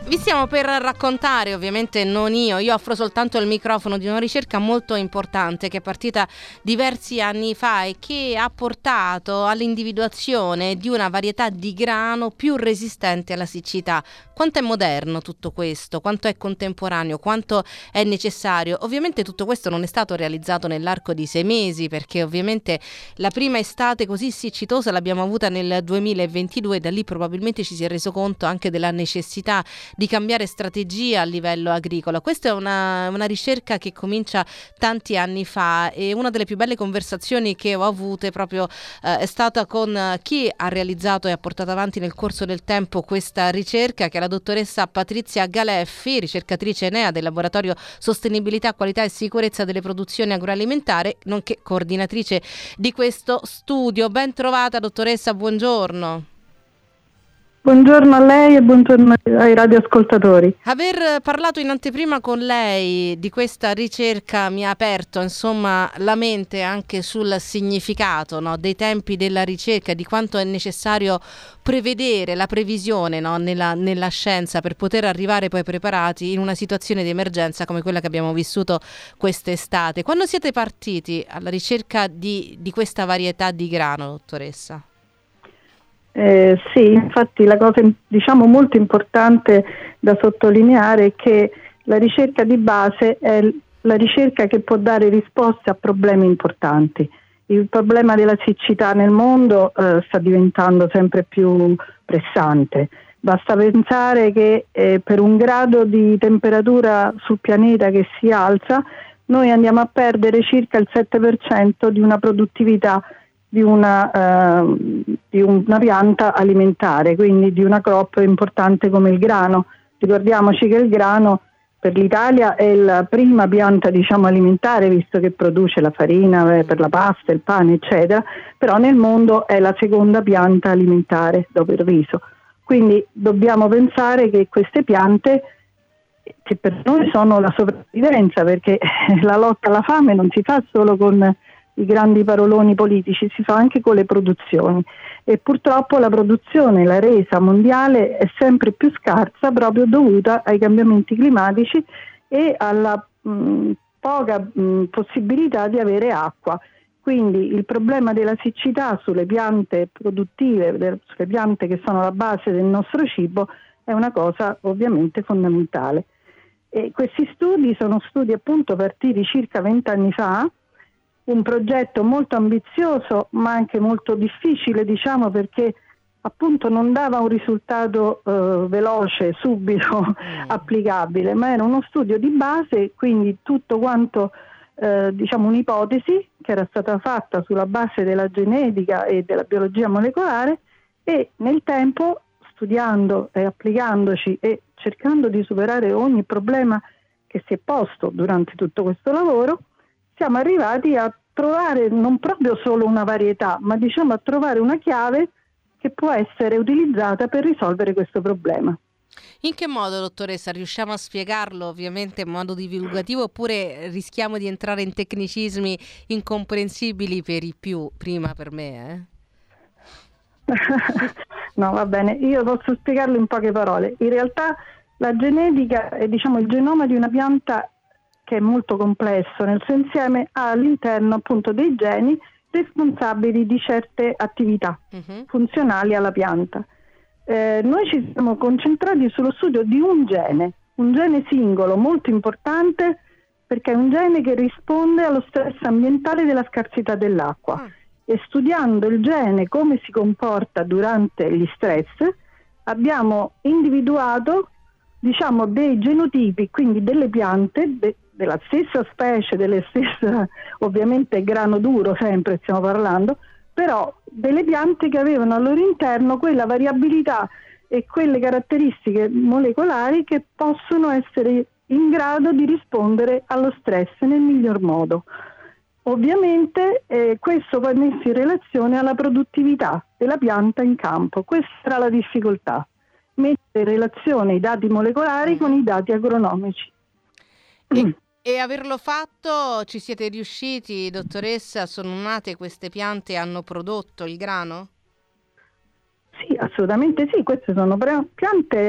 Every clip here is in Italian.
Vi stiamo per raccontare, ovviamente non io offro soltanto il microfono, di una ricerca molto importante che è partita diversi anni fa e che ha portato all'individuazione di una varietà di grano più resistente alla siccità. Quanto è moderno tutto questo? Quanto è contemporaneo? Quanto è necessario? Ovviamente tutto questo non è stato realizzato nell'arco di 6 mesi, perché ovviamente la prima estate così siccitosa l'abbiamo avuta nel 2022 e da lì probabilmente ci si è reso conto anche della necessità di cambiare strategia a livello agricolo. Questa è una ricerca che comincia tanti anni fa e una delle più belle conversazioni che ho avute proprio è stata con chi ha realizzato e ha portato avanti nel corso del tempo questa ricerca, che è la dottoressa Patrizia Galeffi, ricercatrice ENEA del Laboratorio Sostenibilità, Qualità e Sicurezza delle Produzioni Agroalimentari, nonché coordinatrice di questo studio. Ben trovata dottoressa, buongiorno. Buongiorno a lei e buongiorno ai radioascoltatori. Aver parlato in anteprima con lei di questa ricerca mi ha aperto insomma la mente anche sul significato, no, dei tempi della ricerca, di quanto è necessario prevedere la previsione, no, nella scienza per poter arrivare poi preparati in una situazione di emergenza come quella che abbiamo vissuto quest'estate. Quando siete partiti alla ricerca di questa varietà di grano, dottoressa? Sì, infatti la cosa molto importante da sottolineare è che la ricerca di base è la ricerca che può dare risposte a problemi importanti. Il problema della siccità nel mondo sta diventando sempre più pressante. Basta pensare che per 1 grado di temperatura sul pianeta che si alza, noi andiamo a perdere circa il 7% di una produttività di una pianta alimentare, quindi di una crop importante come il grano. Ricordiamoci che il grano per l'Italia è la prima pianta alimentare, visto che produce la farina per la pasta, il pane, eccetera, però nel mondo è la seconda pianta alimentare dopo il riso. Quindi dobbiamo pensare che queste piante, che per noi sono la sopravvivenza, perché la lotta alla fame non si fa solo con i grandi paroloni politici, si fa anche con le produzioni, e purtroppo la produzione, la resa mondiale è sempre più scarsa proprio dovuta ai cambiamenti climatici e alla poca possibilità di avere acqua. Quindi il problema della siccità sulle piante produttive, sulle piante che sono la base del nostro cibo, è una cosa ovviamente fondamentale. E questi studi sono studi appunto partiti circa 20 anni fa, un progetto molto ambizioso ma anche molto difficile, perché appunto non dava un risultato veloce, subito applicabile, ma era uno studio di base, quindi tutto quanto un'ipotesi che era stata fatta sulla base della genetica e della biologia molecolare, e nel tempo, studiando e applicandoci e cercando di superare ogni problema che si è posto durante tutto questo lavoro, siamo arrivati a trovare non proprio solo una varietà, ma a trovare una chiave che può essere utilizzata per risolvere questo problema. In che modo, dottoressa? Riusciamo a spiegarlo ovviamente in modo divulgativo oppure rischiamo di entrare in tecnicismi incomprensibili per i più, prima per me? No, va bene, io posso spiegarlo in poche parole. In realtà la genetica è il genoma di una pianta che è molto complesso nel suo insieme, ha all'interno appunto dei geni responsabili di certe attività funzionali alla pianta. Noi ci siamo concentrati sullo studio di un gene singolo molto importante, perché è un gene che risponde allo stress ambientale della scarsità dell'acqua. E studiando il gene, come si comporta durante gli stress, abbiamo individuato dei genotipi, quindi delle piante della stessa specie, delle stesse, ovviamente grano duro sempre stiamo parlando, però delle piante che avevano al loro interno quella variabilità e quelle caratteristiche molecolari che possono essere in grado di rispondere allo stress nel miglior modo. Ovviamente questo poi messo in relazione alla produttività della pianta in campo. Questa era la difficoltà, mettere in relazione i dati molecolari con i dati agronomici. E averlo fatto, ci siete riusciti, dottoressa? Sono nate queste piante e hanno prodotto il grano? Sì, assolutamente sì, queste sono piante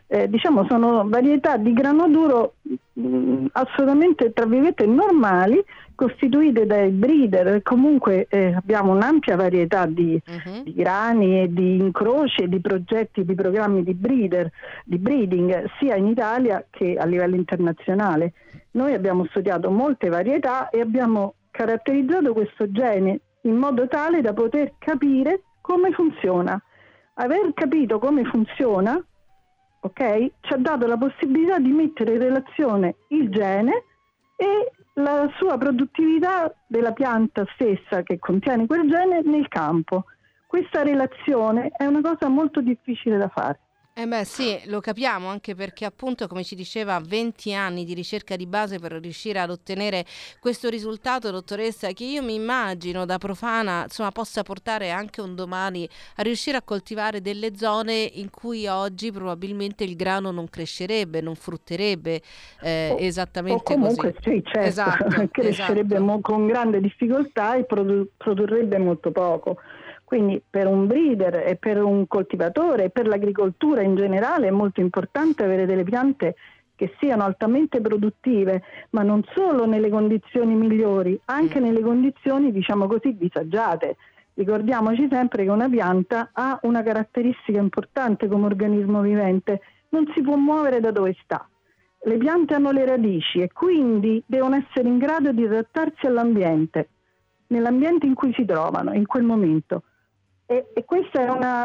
diciamo sono varietà di grano duro assolutamente, tra virgolette, normali, costituite dai breeder. Comunque abbiamo un'ampia varietà di grani e di incroci e di progetti, di programmi di breeding, sia in Italia che a livello internazionale. Noi abbiamo studiato molte varietà e abbiamo caratterizzato questo gene in modo tale da poter capire come funziona. Aver capito come funziona, ok, ci ha dato la possibilità di mettere in relazione il gene e la sua produttività della pianta stessa che contiene quel gene nel campo. Questa relazione è una cosa molto difficile da fare. Sì, lo capiamo, anche perché appunto, come ci diceva, 20 anni di ricerca di base per riuscire ad ottenere questo risultato, dottoressa, che io mi immagino da profana, insomma, possa portare anche un domani a riuscire a coltivare delle zone in cui oggi probabilmente il grano non crescerebbe, non frutterebbe esattamente o comunque così. Sì, certo, Esatto, crescerebbe esatto. con grande difficoltà e produrrebbe molto poco. Quindi per un breeder e per un coltivatore e per l'agricoltura in generale è molto importante avere delle piante che siano altamente produttive, ma non solo nelle condizioni migliori, anche nelle condizioni, diciamo così, disagiate. Ricordiamoci sempre che una pianta ha una caratteristica importante come organismo vivente: non si può muovere da dove sta. Le piante hanno le radici e quindi devono essere in grado di adattarsi all'ambiente, nell'ambiente in cui si trovano in quel momento. E questa è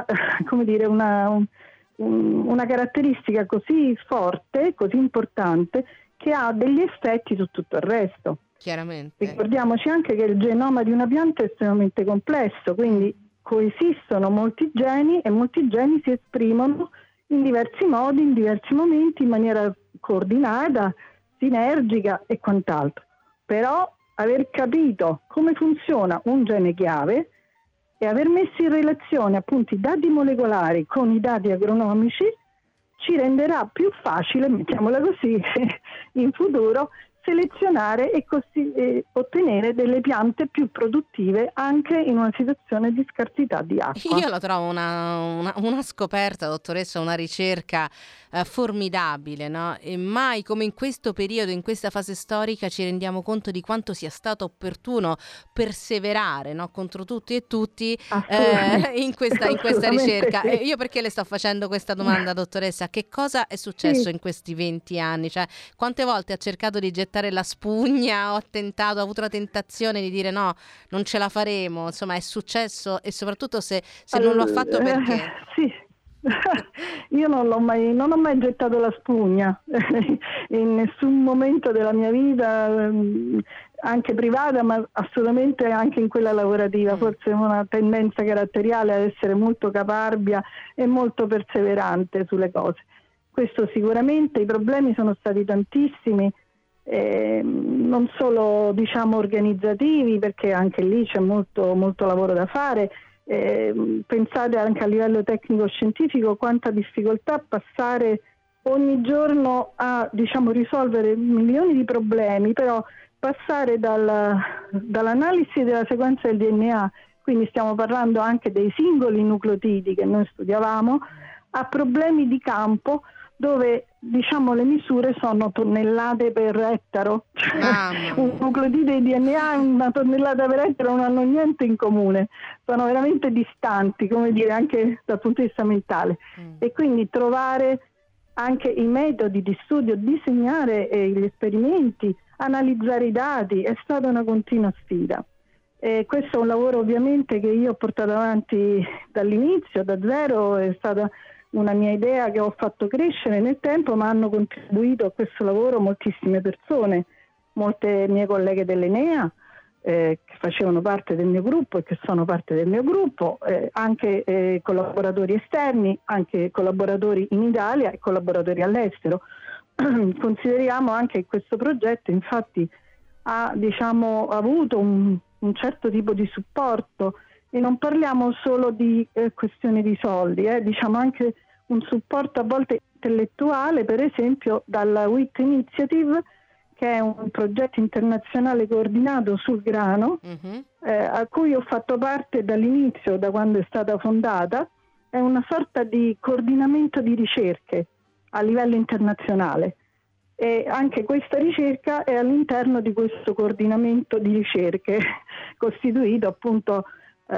una caratteristica così forte, così importante, che ha degli effetti su tutto il resto. Chiaramente. Ricordiamoci anche che il genoma di una pianta è estremamente complesso, quindi coesistono molti geni e molti geni si esprimono in diversi modi, in diversi momenti, in maniera coordinata, sinergica e quant'altro. Però aver capito come funziona un gene chiave e aver messo in relazione appunto i dati molecolari con i dati agronomici ci renderà più facile, mettiamola così, in futuro selezionare e ottenere delle piante più produttive anche in una situazione di scarsità di acqua. Io la trovo una scoperta, dottoressa, una ricerca formidabile, no? E mai come in questo periodo, in questa fase storica, ci rendiamo conto di quanto sia stato opportuno perseverare, no? Contro tutti e tutti in questa ricerca. Sì. Io perché le sto facendo questa domanda, dottoressa? Che cosa è successo in questi 20 anni? Cioè, quante volte ha cercato di gettare la spugna, ho avuto la tentazione di dire no, non ce la faremo, insomma è successo, e soprattutto se non lo ha fatto perché? Sì, io non ho mai gettato la spugna in nessun momento della mia vita, anche privata, ma assolutamente anche in quella lavorativa. Forse una tendenza caratteriale ad essere molto caparbia e molto perseverante sulle cose. Questo sicuramente. I problemi sono stati tantissimi, non solo diciamo organizzativi, perché anche lì c'è molto lavoro da fare. Pensate anche a livello tecnico-scientifico quanta difficoltà passare ogni giorno a risolvere milioni di problemi, però passare dall'analisi della sequenza del DNA, quindi stiamo parlando anche dei singoli nucleotidi che noi studiavamo, a problemi di campo dove le misure sono tonnellate per ettaro. Un nucleotide di DNA e una tonnellata per ettaro non hanno niente in comune, sono veramente distanti, come dire, anche dal punto di vista mentale. E quindi trovare anche i metodi di studio, disegnare gli esperimenti, analizzare i dati è stata una continua sfida. Questo è un lavoro ovviamente che io ho portato avanti dall'inizio, da zero. È stata una mia idea che ho fatto crescere nel tempo, ma hanno contribuito a questo lavoro moltissime persone, molte mie colleghe dell'Enea che facevano parte del mio gruppo e che sono parte del mio gruppo, anche collaboratori esterni, anche collaboratori in Italia e collaboratori all'estero. Consideriamo anche che questo progetto infatti ha avuto un certo tipo di supporto, e non parliamo solo di questioni di soldi, anche un supporto a volte intellettuale, per esempio dalla WIT Initiative, che è un progetto internazionale coordinato sul grano, a cui ho fatto parte dall'inizio, da quando è stata fondata. È una sorta di coordinamento di ricerche a livello internazionale. E anche questa ricerca è all'interno di questo coordinamento di ricerche costituito appunto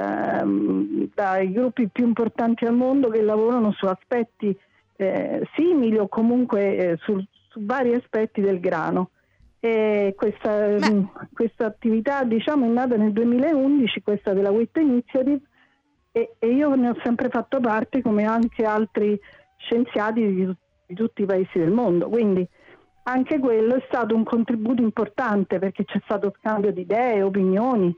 dai gruppi più importanti al mondo che lavorano su aspetti simili o comunque su vari aspetti del grano. E questa attività, diciamo, è nata nel 2011, questa della WIT Initiative, e io ne ho sempre fatto parte, come anche altri scienziati di tutti i paesi del mondo, quindi anche quello è stato un contributo importante, perché c'è stato scambio di idee, opinioni,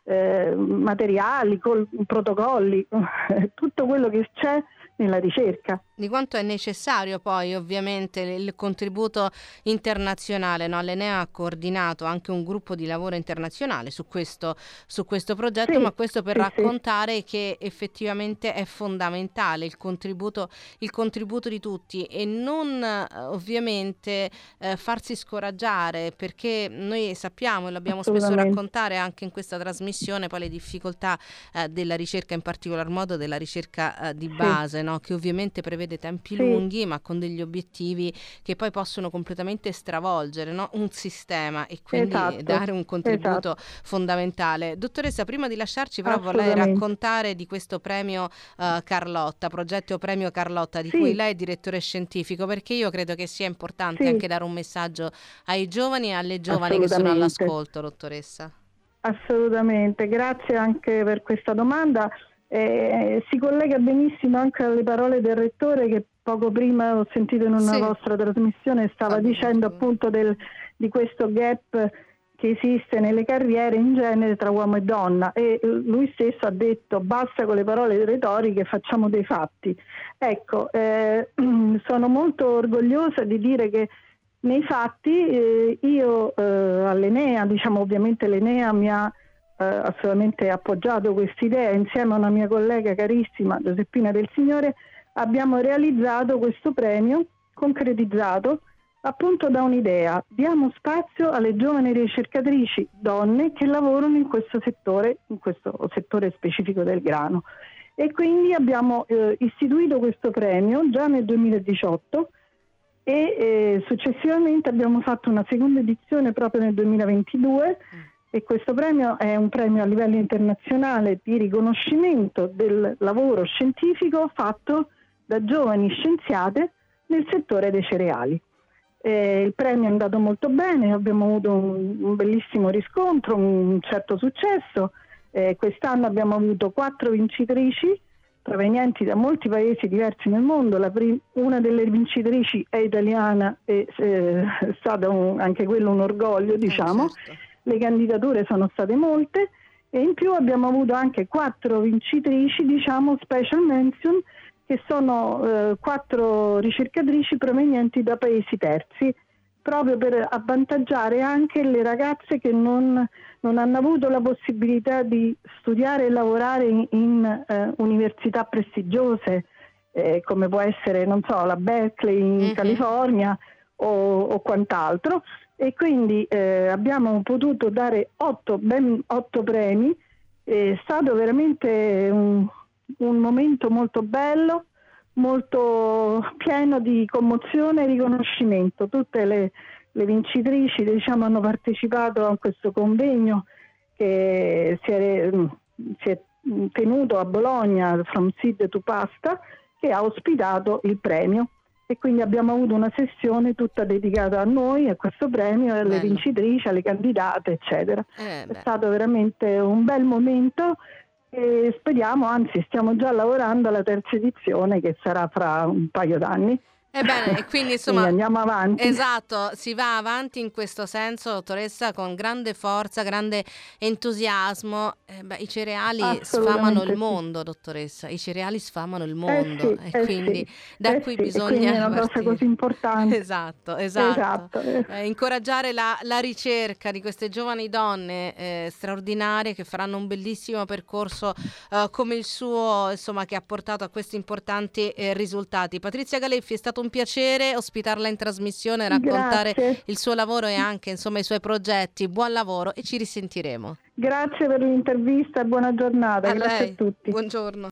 materiali, protocolli, tutto quello che c'è nella ricerca. Di quanto è necessario poi ovviamente il contributo internazionale, no? L'Enea ha coordinato anche un gruppo di lavoro internazionale su questo progetto, Sì, ma questo per sì, raccontare sì, che effettivamente è fondamentale il contributo di tutti, e non ovviamente farsi scoraggiare, perché noi sappiamo e lo abbiamo spesso raccontare anche in questa trasmissione, poi le difficoltà della ricerca, in particolar modo della ricerca di base, no? Che ovviamente prevede tempi lunghi, ma con degli obiettivi che poi possono completamente stravolgere, no? Un sistema, e quindi dare un contributo fondamentale. Dottoressa, prima di lasciarci però vorrei raccontare di questo premio Carlotta, progetto Premio Carlotta, di cui lei è direttore scientifico, perché io credo che sia importante anche dare un messaggio ai giovani e alle giovani che sono all'ascolto, dottoressa. Assolutamente, grazie anche per questa domanda. Si collega benissimo anche alle parole del rettore, che poco prima ho sentito in una vostra trasmissione, stava dicendo appunto di questo gap che esiste nelle carriere in genere tra uomo e donna, e lui stesso ha detto: basta con le parole retoriche, facciamo dei fatti. Ecco, sono molto orgogliosa di dire che nei fatti io all'Enea, diciamo, ovviamente l'Enea mi ha assolutamente appoggiato quest'idea, insieme a una mia collega carissima, Giuseppina Del Signore, abbiamo realizzato questo premio concretizzato appunto da un'idea: diamo spazio alle giovani ricercatrici donne che lavorano in questo settore specifico del grano. E quindi abbiamo istituito questo premio già nel 2018 e successivamente abbiamo fatto una seconda edizione proprio nel 2022. E questo premio è un premio a livello internazionale di riconoscimento del lavoro scientifico fatto da giovani scienziate nel settore dei cereali. Il premio è andato molto bene, abbiamo avuto un bellissimo riscontro, un certo successo. Quest'anno abbiamo avuto 4 vincitrici provenienti da molti paesi diversi nel mondo. Una delle vincitrici è italiana, e è stato anche quello un orgoglio, diciamo. Certo. Le candidature sono state molte, e in più abbiamo avuto anche 4 vincitrici, diciamo special mention, che sono 4 ricercatrici provenienti da paesi terzi, proprio per avvantaggiare anche le ragazze che non hanno avuto la possibilità di studiare e lavorare in università prestigiose, come può essere, non so, la Berkeley in California o quant'altro. E quindi abbiamo potuto dare ben 8 premi. È stato veramente un momento molto bello, molto pieno di commozione e riconoscimento. Tutte le vincitrici, diciamo, hanno partecipato a questo convegno che si è tenuto a Bologna, From Seed to Pasta, che ha ospitato il premio. E quindi abbiamo avuto una sessione tutta dedicata a noi, a questo premio, alle vincitrici, alle candidate, eccetera. È stato veramente un bel momento, e speriamo, anzi stiamo già lavorando alla terza edizione, che sarà fra un paio d'anni. Ebbene, e quindi insomma andiamo avanti. Esatto, si va avanti in questo senso, dottoressa, con grande forza, grande entusiasmo. I cereali sfamano il mondo, dottoressa, i cereali sfamano il mondo, quindi da qui bisogna è una cosa così importante. Esatto. Incoraggiare la ricerca di queste giovani donne straordinarie, che faranno un bellissimo percorso come il suo, insomma, che ha portato a questi importanti risultati. Patrizia Galeffi, è stato un piacere ospitarla in trasmissione, raccontare il suo lavoro e anche, insomma, i suoi progetti. Buon lavoro e ci risentiremo. Grazie per l'intervista e buona giornata. Grazie a tutti. Buongiorno.